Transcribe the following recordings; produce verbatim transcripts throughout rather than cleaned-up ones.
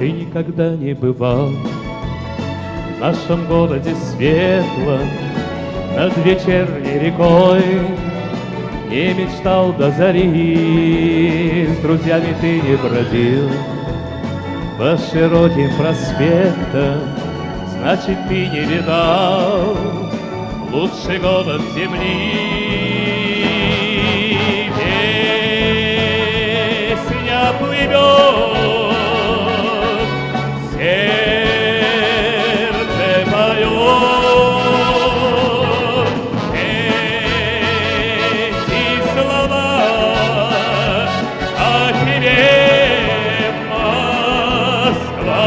Ты никогда не бывал в нашем городе светлом, над вечерней рекой, не мечтал до зари, с друзьями ты не бродил по широким проспектам, значит, ты не видал лучший город земли. Песня плывет, сердце поет, эти слова о тебе, Москва.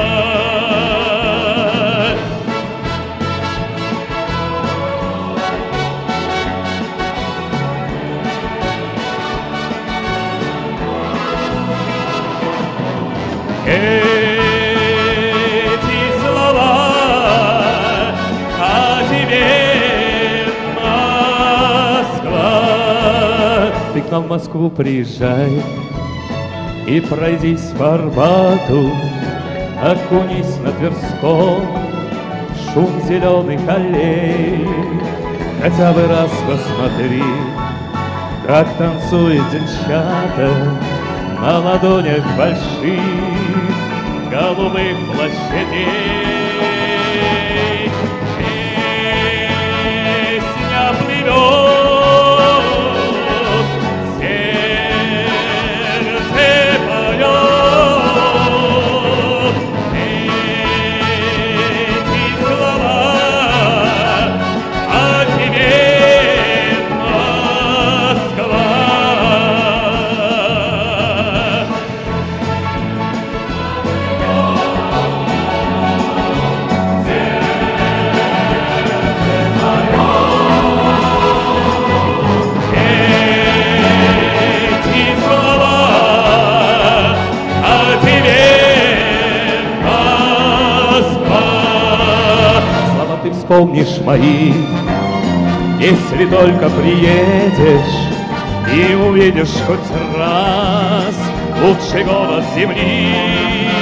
Эти слова о тебе, Москва. Ты к нам в Москву приезжай и пройдись по Арбату, окунись на Тверском в шум зеленых аллей. Хотя бы раз посмотри, как танцует девчата на ладонях больших голубых площадей. Песня плывет, сердце поет, эти слова о тебе, Москва. Ты вспомнишь мои, если только приедешь и увидишь хоть раз лучший город земли.